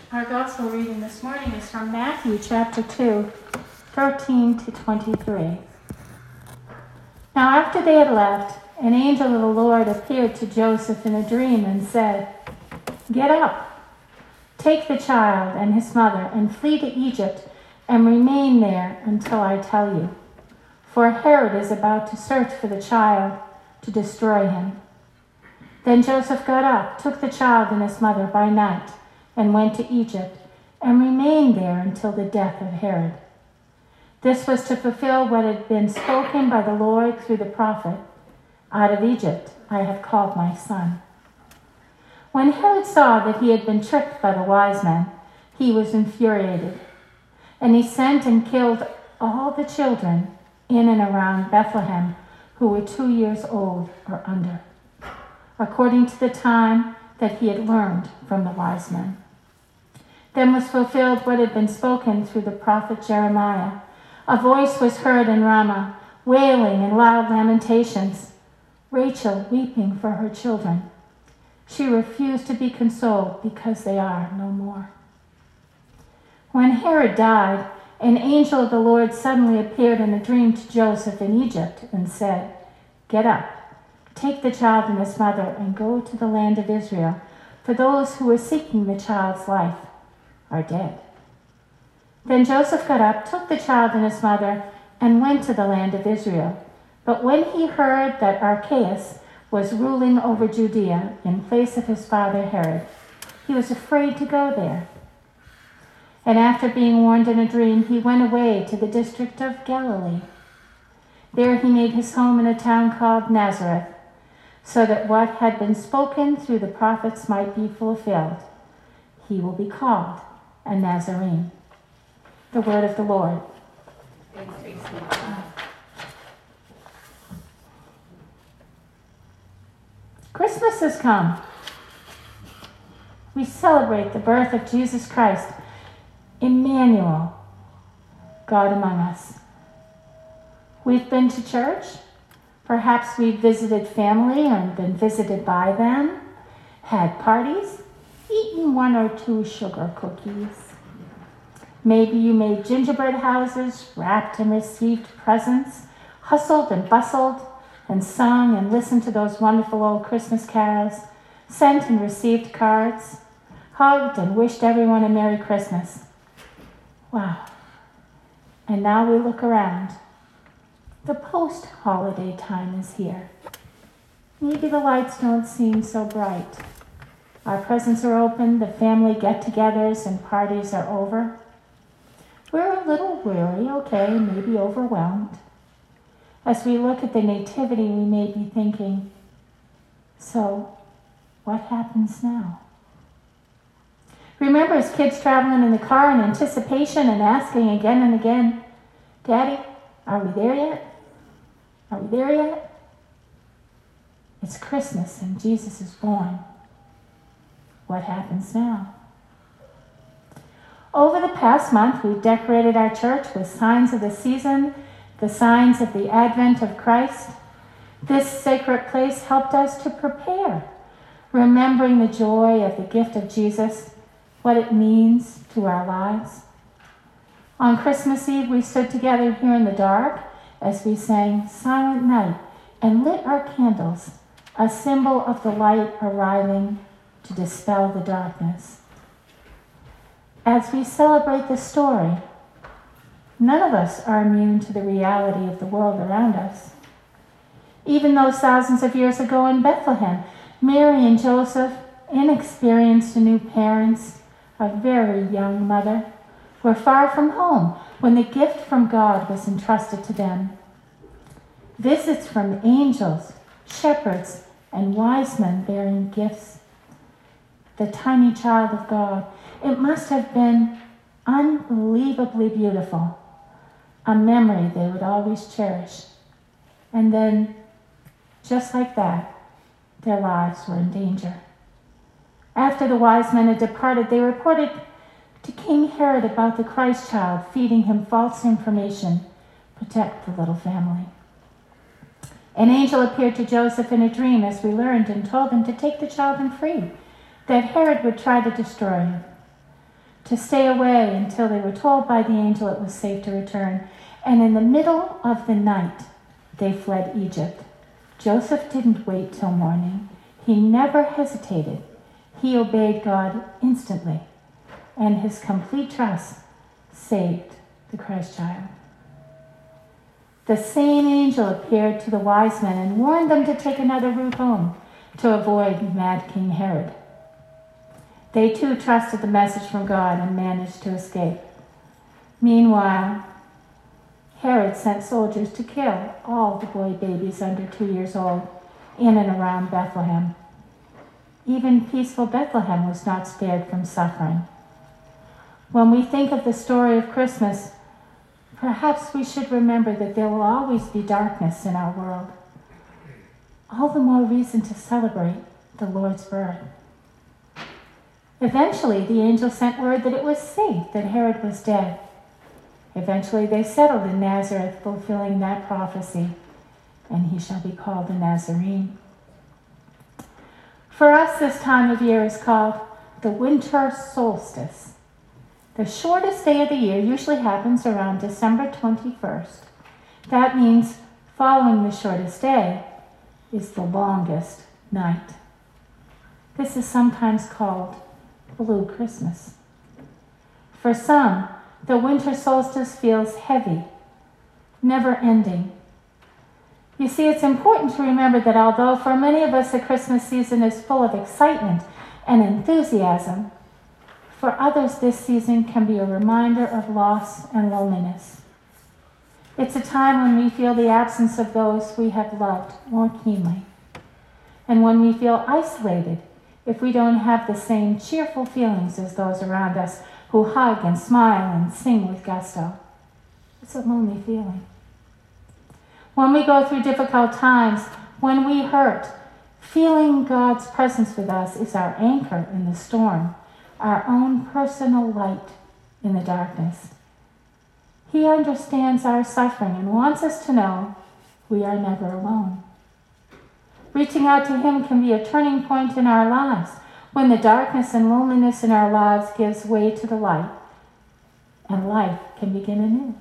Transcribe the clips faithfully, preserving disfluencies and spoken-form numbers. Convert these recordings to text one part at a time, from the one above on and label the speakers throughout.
Speaker 1: Our gospel reading this morning is from Matthew chapter two, thirteen to twenty-three. Now after they had left, an angel of the Lord appeared to Joseph in a dream and said, "Get up, take the child and his mother and flee to Egypt and remain there until I tell you. For Herod is about to search for the child to destroy him." Then Joseph got up, took the child and his mother by night, and went to Egypt, and remained there until the death of Herod. This was to fulfill what had been spoken by the Lord through the prophet, "Out of Egypt I have called my son." When Herod saw that he had been tricked by the wise men, he was infuriated, and he sent and killed all the children in and around Bethlehem who were two years old or under, according to the time that he had learned from the wise men. Then was fulfilled what had been spoken through the prophet Jeremiah. A voice was heard in Ramah, wailing and loud lamentations, Rachel weeping for her children. She refused to be consoled because they are no more. When Herod died, an angel of the Lord suddenly appeared in a dream to Joseph in Egypt and said, "Get up, take the child and his mother and go to the land of Israel, for those who were seeking the child's life are dead." Then Joseph got up, took the child and his mother, and went to the land of Israel. But when he heard that Archelaus was ruling over Judea in place of his father Herod, he was afraid to go there. And after being warned in a dream, he went away to the district of Galilee. There he made his home in a town called Nazareth, so that what had been spoken through the prophets might be fulfilled. He will be called a Nazarene. The word of the Lord. Christmas has come. We celebrate the birth of Jesus Christ, Emmanuel, God among us. We've been to church. Perhaps we've visited family and been visited by them, had parties, eaten one or two sugar cookies. Maybe you made gingerbread houses, wrapped and received presents, hustled and bustled, and sung and listened to those wonderful old Christmas carols, sent and received cards, hugged and wished everyone a Merry Christmas. Wow. And now we look around. The post-holiday time is here. Maybe the lights don't seem so bright. Our presents are open, the family get-togethers and parties are over. We're a little weary, okay, maybe overwhelmed. As we look at the nativity, we may be thinking, so what happens now? Remember as kids traveling in the car in anticipation and asking again and again, "Daddy, are we there yet? Are we there yet?" It's Christmas and Jesus is born. What happens now? Over the past month, we've decorated our church with signs of the season, the signs of the advent of Christ. This sacred place helped us to prepare, remembering the joy of the gift of Jesus, what it means to our lives. On Christmas Eve, we stood together here in the dark as we sang Silent Night and lit our candles, a symbol of the light arriving to dispel the darkness. As we celebrate the story, none of us are immune to the reality of the world around us. Even those thousands of years ago in Bethlehem, Mary and Joseph, inexperienced new parents, a very young mother, were far from home when the gift from God was entrusted to them. Visits from angels, shepherds, and wise men bearing gifts. The tiny child of God, it must have been unbelievably beautiful, a memory they would always cherish. And then, just like that, their lives were in danger. After the wise men had departed, they reported to King Herod about the Christ child, feeding him false information. Protect the little family. An angel appeared to Joseph in a dream, as we learned, and told him to take the child and flee, that Herod would try to destroy him. to stay away until they were told by the angel it was safe to return. And in the middle of the night, they fled Egypt. Joseph didn't wait till morning. He never hesitated. He obeyed God instantly, and his complete trust saved the Christ child. The same angel appeared to the wise men and warned them to take another route home to avoid mad King Herod. They too trusted the message from God and managed to escape. Meanwhile, Herod sent soldiers to kill all the boy babies under two years old in and around Bethlehem. Even peaceful Bethlehem was not spared from suffering. When we think of the story of Christmas, perhaps we should remember that there will always be darkness in our world. All the more reason to celebrate the Lord's birth. Eventually, the angel sent word that it was safe that Herod was dead. Eventually, they settled in Nazareth, fulfilling that prophecy, and he shall be called a Nazarene. For us, this time of year is called the winter solstice. The shortest day of the year usually happens around December twenty-first. That means following the shortest day is the longest night. This is sometimes called Blue Christmas. For some, the winter solstice feels heavy, never ending. You see, it's important to remember that although for many of us the Christmas season is full of excitement and enthusiasm, for others this season can be a reminder of loss and loneliness. It's a time when we feel the absence of those we have loved more keenly, and when we feel isolated if we don't have the same cheerful feelings as those around us who hug and smile and sing with gusto. It's a lonely feeling. When we go through difficult times, when we hurt, feeling God's presence with us is our anchor in the storm, our own personal light in the darkness. He understands our suffering and wants us to know we are never alone. Reaching out to him can be a turning point in our lives, when the darkness and loneliness in our lives gives way to the light, and life can begin anew.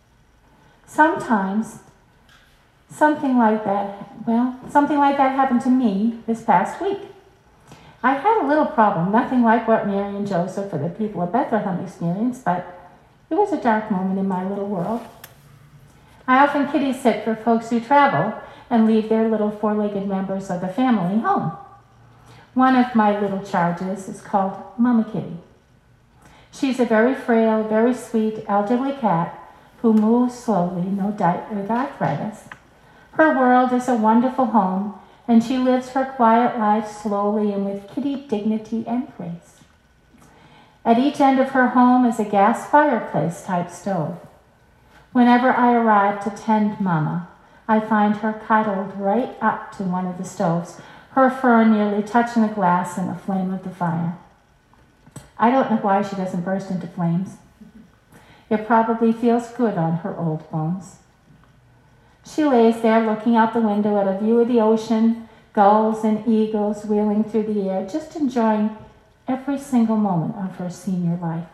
Speaker 1: Sometimes, something like that, well, something like that happened to me this past week. I had a little problem, nothing like what Mary and Joseph or the people of Bethlehem experienced, but it was a dark moment in my little world. I often kitty sit for folks who travel and leave their little four-legged members of the family home. One of my little charges is called Mama Kitty. She's a very frail, very sweet, elderly cat who moves slowly, no doubt with arthritis. Her world is a wonderful home, and she lives her quiet life slowly and with kitty dignity and grace. At each end of her home is a gas fireplace-type stove. Whenever I arrive to tend Mama, I find her cuddled right up to one of the stoves, her fur nearly touching the glass and the flame of the fire. I don't know why she doesn't burst into flames. It probably feels good on her old bones. She lays there looking out the window at a view of the ocean, gulls and eagles wheeling through the air, just enjoying every single moment of her senior life.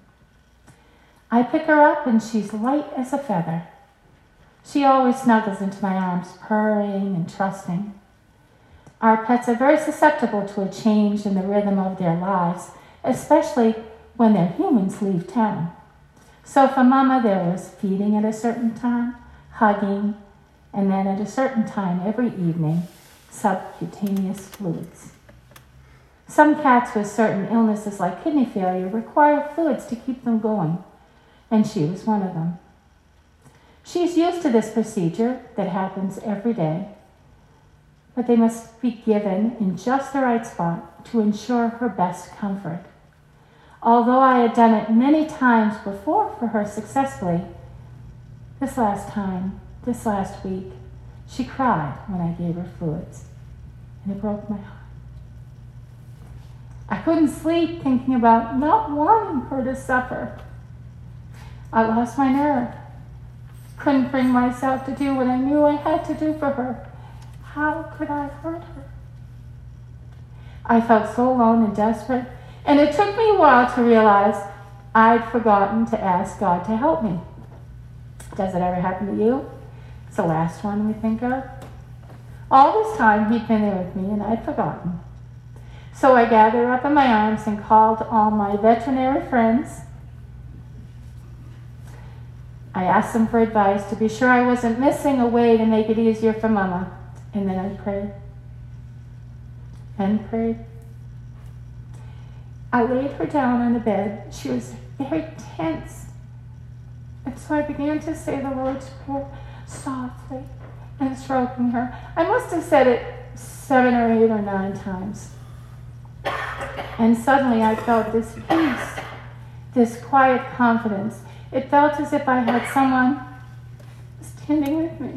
Speaker 1: I pick her up and she's light as a feather. She always snuggles into my arms, purring and trusting. Our pets are very susceptible to a change in the rhythm of their lives, especially when their humans leave town. So for Mama, there was feeding at a certain time, hugging, and then at a certain time every evening, subcutaneous fluids. Some cats with certain illnesses like kidney failure require fluids to keep them going, and she was one of them. She's used to this procedure that happens every day, but they must be given in just the right spot to ensure her best comfort. Although I had done it many times before for her successfully, this last time, this last week, she cried when I gave her fluids, and it broke my heart. I couldn't sleep thinking about not wanting her to suffer. I lost my nerve. Couldn't bring myself to do what I knew I had to do for her. How could I hurt her? I felt so alone and desperate, and it took me a while to realize I'd forgotten to ask God to help me. Does it ever happen to you? It's the last one we think of. All this time he'd been there with me and I'd forgotten. So I gathered up in my arms and called all my veterinary friends. I asked them for advice to be sure I wasn't missing a way to make it easier for Mama. And then I prayed and prayed. I laid her down on the bed. She was very tense. And so I began to say the Lord's Prayer softly and stroking her. I must have said it seven or eight or nine times. And suddenly I felt this peace, this quiet confidence. It felt as if I had someone standing with me.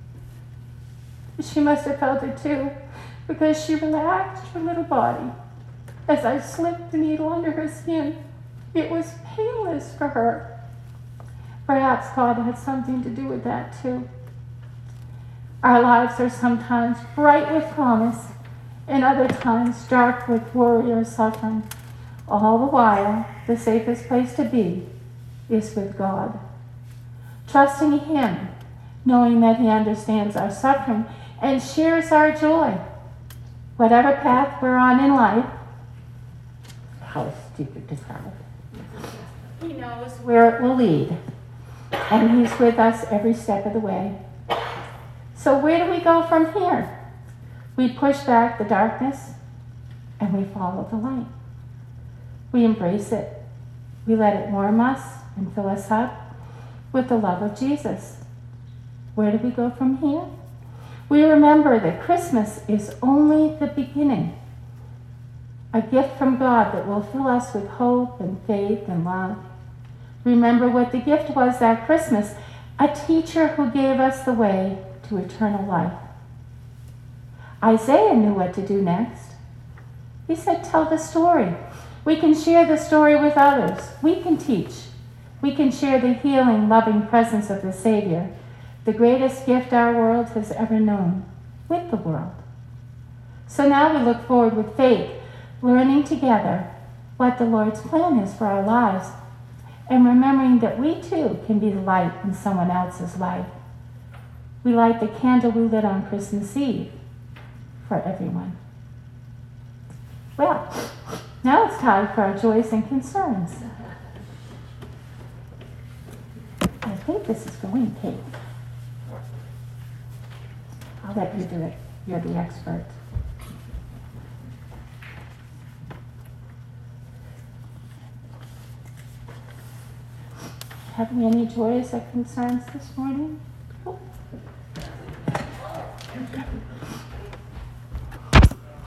Speaker 1: She must have felt it too, because she relaxed her little body as I slipped the needle under her skin. It was painless for her. Perhaps God had something to do with that too. Our lives are sometimes bright with promise, and other times dark with worry or suffering. All the while, the safest place to be is with God. Trusting Him, knowing that He understands our suffering and shares our joy. Whatever path we're on in life, how stupid to sound, He knows where it will lead, and He's with us every step of the way. So where do we go from here? We push back the darkness and we follow the light. We embrace it. We let it warm us and fill us up with the love of Jesus. Where do we go from here? We remember that Christmas is only the beginning, a gift from God that will fill us with hope and faith and love. Remember what the gift was that Christmas, a teacher who gave us the way to eternal life. Isaiah knew what to do next. He said, tell the story. We can share the story with others. We can teach. We can share the healing, loving presence of the Savior, the greatest gift our world has ever known, with the world. So now we look forward with faith, learning together what the Lord's plan is for our lives, and remembering that we too can be the light in someone else's life. We light the candle we lit on Christmas Eve for everyone. Well, now it's time for our joys and concerns. I think this is going, Kate. I'll let you do it. You're the expert. Have we any joys or concerns this morning? Cool.